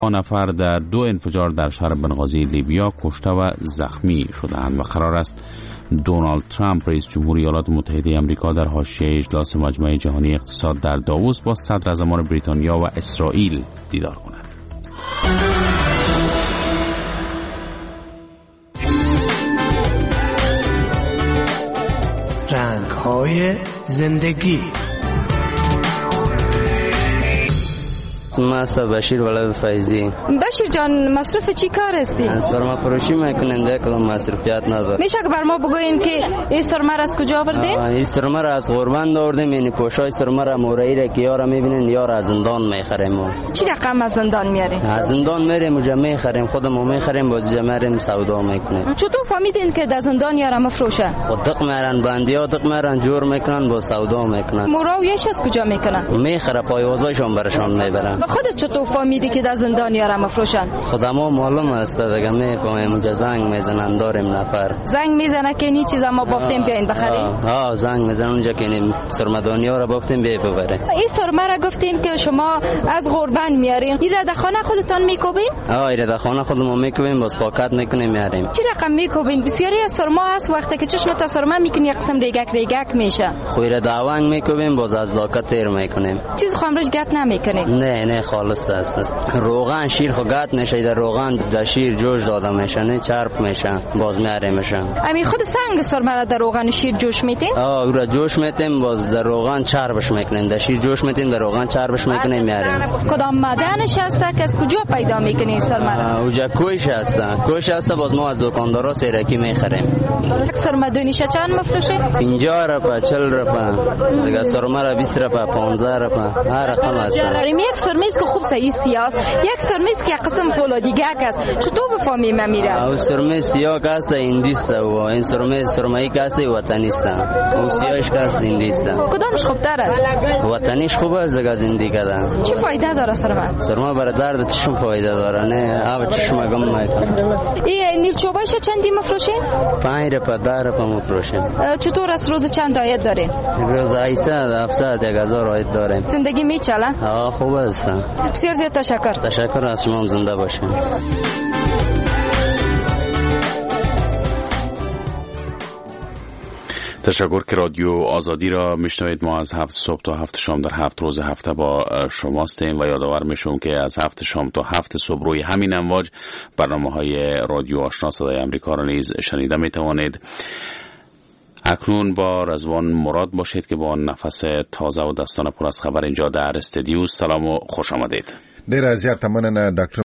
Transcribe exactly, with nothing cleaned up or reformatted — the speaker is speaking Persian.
نفر در دو انفجار در شهر بنغازی لیبیا کشته و زخمی شدند و قرار است دونالد ترامپ رئیس جمهوری ایالات متحده آمریکا در حاشیه اجلاس مجمع جهانی اقتصاد در داووس با صدراعظمان بریتانیا و اسرائیل دیدار کند. رنگ‌های زندگی. من بشیر ولد فیضی. بشیر جان، مصرف چی کار هستی؟ سرما فروشی میکنیم، ده کدام مصرفیات نداره. میشه که بر ما بگوین که این سرما را از کجا آوردین؟ این سرما را از غربند آوردیم. یعنی پوشای سرما را مورایی را که یارا میبینین یارا از زندان میخریم. چی رقم از زندان میارین؟ از زندان میریم اونجا میخریم، خودمون میخریم، باز جمعیم سودا میکنیم. چطور فهمیدین که در زندان یارا مفروشه؟ خود دق میرن بندیا دق میرن جور میکنن با سودا میکنن. موراویش از کجا میکنن؟ میخره پایوازایشون برشان میبرن. خودت چطور فهمیدی که در زندان یارا مفروشن؟ خودمو معلوم است دیگه، میفهمیم اونجا زنگ میزنن داریم نفر. زنگ میزنه که این چیزا ما بافتیم بیاین بخریم. ها زنگ میزنن اونجا که این سرمدانیا رو بافتیم بیاین ببرین. این سرما را گفتین که شما از غربن میارین. این را در خانه خودتان میکوبین؟ ها این را در خانه خودمون میکوبیم، باز پاکت میکنیم میاریم. چی رقم میکوبین؟ بسیاری از سرما هست وقتی که چشمت سرما میکنی یک قسم ریگک ریگک میشه. خویره داوانگ میکوبیم، باز از لاکت تیر میکنیم. چیز خامرش گت نمیکنی؟ نه نه خالص است. روغن شیر خو گات نشه، در روغن در شیر جوش داده میشه، نه چرب میشه، باز میاره میشه. امی خود سنگ سرما را در روغن شیر جوش میتین؟ آه اون را جوش میتیم، باز در روغن چربش میکنیم، در شیر جوش میتیم، در روغن چربش میکنیم میاریم. کدام معدنش هست که از کجا پیدا میکنی سرما را؟ اونجا کویش هست، کویش هست، باز ما از دکاندارا سیرکی میخریم. سرما دونیشه چند مفروشه؟ پنجاه روپا، چهل روپا، دیگه سرما را بیست روپا، پانزده روپا، هر رقم هست. داریم یک سرمیز که خوب سعی سیاست، یک سرمیز که قسم فولادیگه است. چطور بفهمیم میره؟ او سرمیز سیاه است هندیست و این سرمیز سرمایی است وطنیست. او سیاهش است هندیست. کدامش خوبتر است؟ وطنیش خوب است دیگه از هندیگه ده. چی فایده داره سرما؟ سرما برای درد چشم فایده داره، نه آب چشم گم میکنه. این نیل چوبایش چندی مفروشه؟ پنج روپا، ده روپا مفروشه. چطور است روز چند عاید داره؟ روز هشتصد هفتصد یک هزار عاید داره. زندگی میچله؟ آه خوب است. بسیار زیاد تشکر. تشکر از شما، زنده باشین. تشکر که رادیو آزادی را میشنوید. ما از هفت صبح تا هفت شام در هفت روز هفته با شماستیم و یادآور میشم که از هفت شام تا هفت صبح روی همین امواج برنامه های رادیو آشنا صدای امریکا را نیز شنیده میتوانید. اکنون با رضوان مراد باشید که با نفس تازه و دستان پر از خبر اینجا در استودیو. سلام و خوش آمدید. ډیر زیات مننه ډاکټر